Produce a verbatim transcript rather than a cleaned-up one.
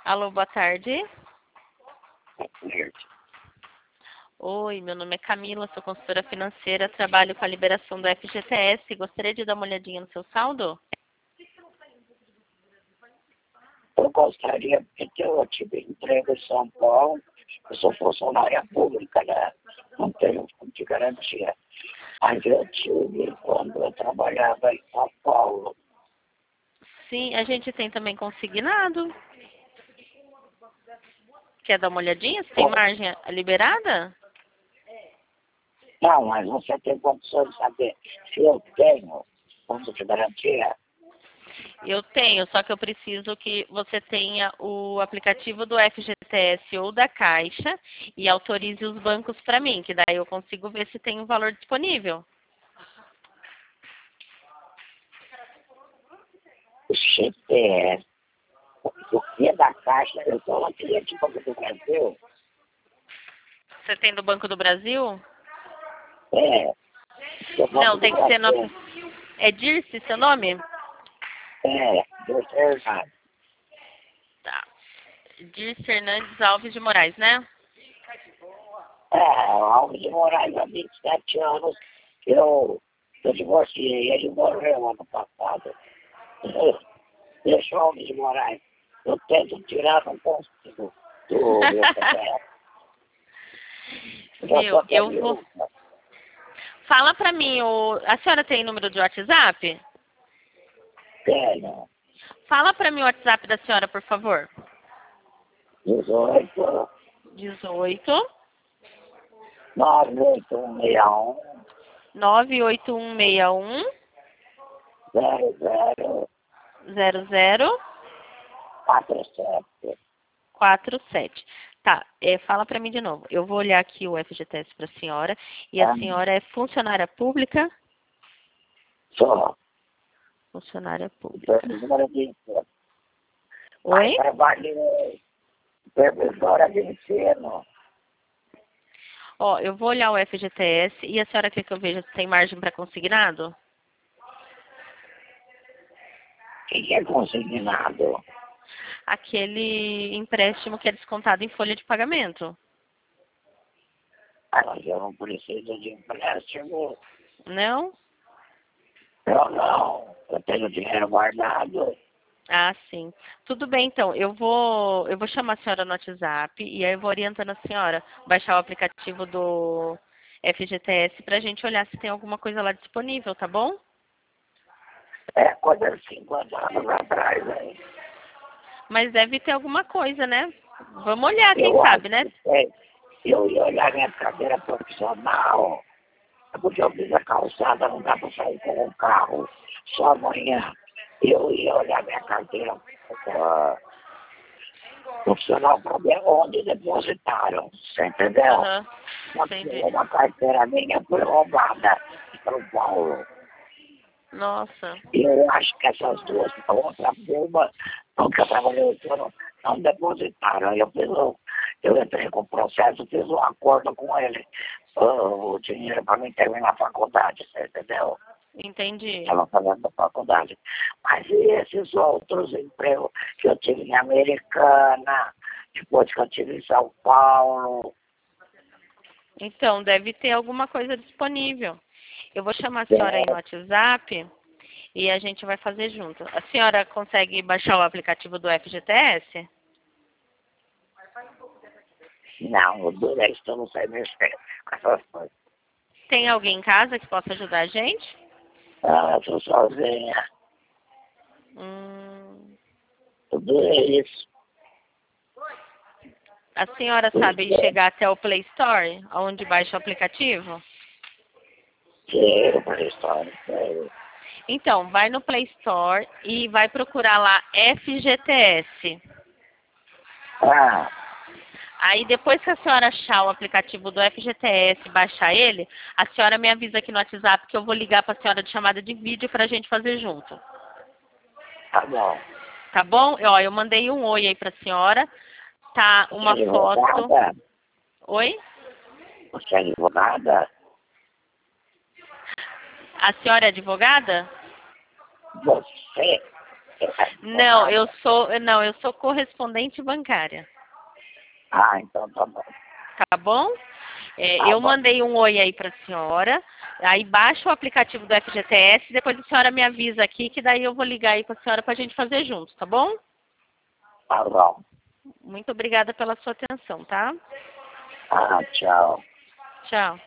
Alô, boa tarde. Certo. Oi, meu nome é Camila, sou consultora financeira, trabalho com a liberação do F G T S. Gostaria de dar uma olhadinha no seu saldo? Eu gostaria, porque eu tive emprego em São Paulo, eu sou funcionária pública, né? Não tenho fundo de garantia. Mas eu tive quando eu trabalhava em São Paulo. Sim, a gente tem também consignado. Quer dar uma olhadinha? Se tem Bom, margem liberada? não, mas você tem condições de saber se eu tenho fundo de garantia? Eu tenho, só que eu preciso que você tenha o aplicativo do F G T S ou da Caixa e autorize os bancos para mim, que daí eu consigo ver se tem um valor disponível. O G P S, o que é da Caixa, eu sou uma cliente do Banco do Brasil. Você tem do Banco do Brasil? É, do Banco Não, do tem que ser no... Brasil. É Dirce seu nome? É, do Fernando. Tá. Dirce Fernandes Alves de Moraes, né? É, o Alves de Moraes, há vinte e sete anos, eu, eu divorciei, ele morreu ano passado. Deixa o Alves de Moraes. Eu tento tirar, não consigo do meu C P F. Já tô Viu? até Eu vou... viúva. Fala pra mim, o... a senhora tem número de WhatsApp? Tenho Fala pra mim o WhatsApp da senhora, por favor. dezoito, dezoito, nove oito um seis um, nove oito um seis um, zero zero zero zero quatro sete. quatro sete. Tá, é, fala pra mim de novo. Eu vou olhar aqui o F G T S pra senhora. E a Tá? senhora é funcionária pública? Só. Funcionária pública. Supervisora de ensino. Mas Oi? trabalhei supervisora de ensino. Ó, eu vou olhar o F G T S e a senhora quer que eu veja se tem margem para consignado? O que é consignado? Aquele empréstimo que é descontado em folha de pagamento, Ah, mas eu não preciso de empréstimo. não? Eu não. Eu tenho dinheiro guardado. Ah, sim. Tudo bem, então. Eu vou, eu vou chamar a senhora no WhatsApp e aí eu vou orientando a senhora baixar o aplicativo do F G T S para a gente olhar se tem alguma coisa lá disponível, tá bom? É coisa de cinquenta anos atrás, hein? Mas deve ter alguma coisa, né? Vamos olhar, quem Eu acho sabe, né? que tem. Eu ia olhar minha cadeira profissional. É porque eu fiz a calçada, não dá para sair com o carro só amanhã. Eu ia olhar minha carteira uh, profissional para ver onde depositaram. Você entendeu? Aham, Porque entendi. uma carteira minha foi roubada em São Paulo. Nossa. E eu acho que essas duas, a outra firma, não que eu trabalhei, não, não depositaram. Eu, fiz um, eu entrei com o processo, fiz um acordo com ele, uh, o dinheiro para mim terminar a faculdade, você entendeu? Entendi. Estava fazendo a faculdade. Mas e esses outros empregos que eu tive em Americana, depois que eu tive em São Paulo? Então, deve ter alguma coisa disponível. Eu vou chamar a senhora aí no WhatsApp e a gente vai fazer junto. A senhora consegue baixar o aplicativo do F G T S? Não, o duro é isso, eu não sei mexer com essas coisas. Tem alguém em casa que possa ajudar a gente? Ah, eu estou sozinha. Hum, O duro é isso. a senhora sabe chegar até o Play Store, onde baixa o aplicativo? Dinheiro para história. Sério. Então, vai no Play Store e vai procurar lá F G T S. Ah, Aí depois que a senhora achar o aplicativo do F G T S, baixar ele, a senhora me avisa aqui no WhatsApp que eu vou ligar para a senhora de chamada de vídeo para a gente fazer junto. tá bom. Tá bom? Ó, eu mandei um oi aí para a senhora. Tá Você é uma foto. advogada? Oi? Você é advogada? A senhora é advogada? Você? Não, eu sou, não, eu sou correspondente bancária. Ah, então tá bom. Tá bom? É, Tá eu bom. mandei um oi aí para a senhora, aí baixa o aplicativo do F G T S, depois a senhora me avisa aqui, que daí eu vou ligar aí para a senhora para a gente fazer juntos, tá bom? Tá bom. Muito obrigada pela sua atenção, tá? Ah, tchau. Tchau.